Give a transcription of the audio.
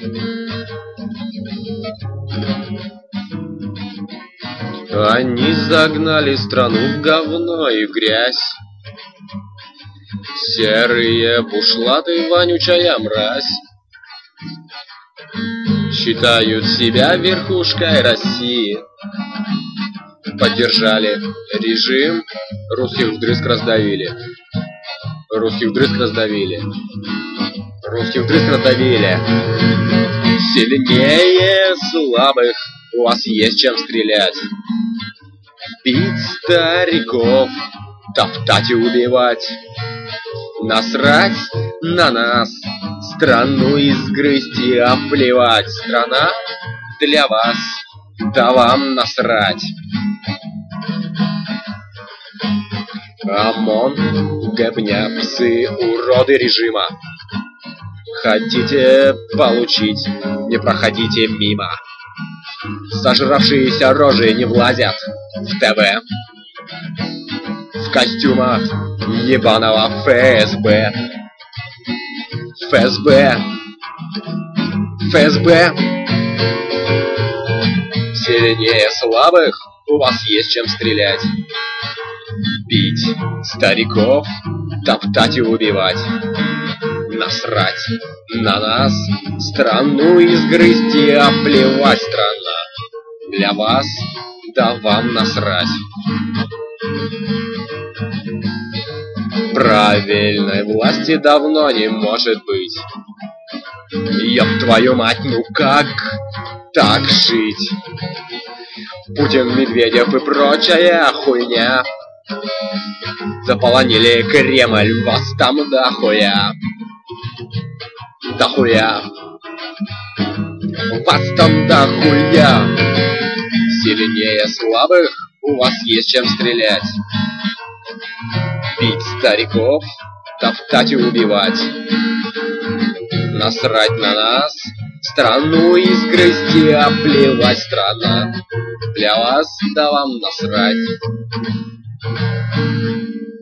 Они загнали страну в говно и грязь. Серые бушлаты, вонючая мразь. Считают себя верхушкой России. Поддержали режим, русских вдрызг раздавили. Русских вдрызг раздавили. Русских вдрызг раздавили. Сильнее слабых, у вас есть чем стрелять. Бить стариков, топтать и убивать. Насрать на нас, страну изгрызть, оплевать. Страна для вас, да вам насрать. ОМОН, говня, псы, уроды режима. Хотите получить, не проходите мимо. Сожравшиеся рожи не влазят в ТВ. В костюмах ебаного ФСБ. ФСБ. ФСБ. Сильнее слабых, у вас есть чем стрелять. Бить стариков, топтать и убивать. Насрать на нас, страну изгрызть и оплевать. Страна для вас, да вам насрать. Правильной власти давно не может быть. Ёб твою мать, ну как так жить? Путин, Медведев и прочая хуйня заполонили Кремль, вас там дохуя. Дохуя. Вас там дохуя. Сильнее слабых, у вас есть чем стрелять. Бить стариков, топтать и убивать. Насрать на нас, страну изгрызть и оплевать. Страна для вас, да вам насрать.